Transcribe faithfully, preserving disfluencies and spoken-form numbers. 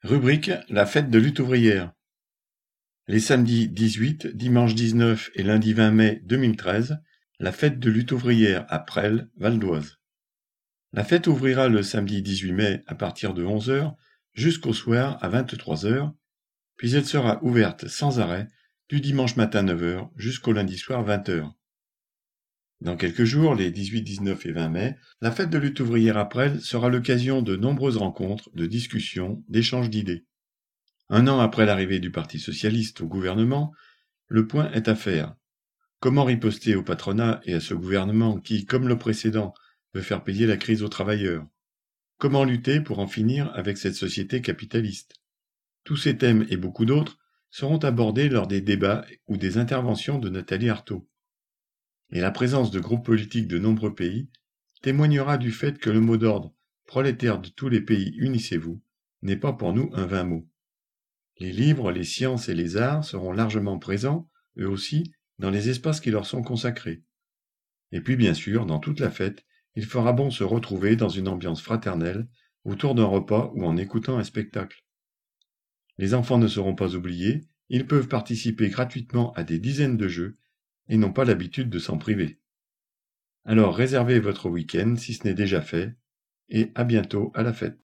Rubrique La fête de lutte ouvrière. Les samedis dix-huit, dimanche dix-neuf et lundi vingt mai deux mille treize, la fête de lutte ouvrière à Presles, Val d'Oise. La fête ouvrira le samedi dix-huit mai à partir de onze heures jusqu'au soir à vingt-trois heures, puis elle sera ouverte sans arrêt du dimanche matin neuf heures jusqu'au lundi soir vingt heures. Dans quelques jours, les dix-huit, dix-neuf et vingt mai, la fête de lutte ouvrière à Presles sera l'occasion de nombreuses rencontres, de discussions, d'échanges d'idées. Un an après l'arrivée du Parti socialiste au gouvernement, le point est à faire. Comment riposter au patronat et à ce gouvernement qui, comme le précédent, veut faire payer la crise aux travailleurs? Comment lutter pour en finir avec cette société capitaliste? Tous ces thèmes et beaucoup d'autres seront abordés lors des débats ou des interventions de Nathalie Arthaud. Et la présence de groupes politiques de nombreux pays témoignera du fait que le mot d'ordre « prolétaires de tous les pays, unissez-vous » n'est pas pour nous un vain mot. Les livres, les sciences et les arts seront largement présents, eux aussi, dans les espaces qui leur sont consacrés. Et puis bien sûr, dans toute la fête, il fera bon se retrouver dans une ambiance fraternelle, autour d'un repas ou en écoutant un spectacle. Les enfants ne seront pas oubliés, ils peuvent participer gratuitement à des dizaines de jeux et n'ont pas l'habitude de s'en priver. Alors réservez votre week-end si ce n'est déjà fait, et à bientôt à la fête.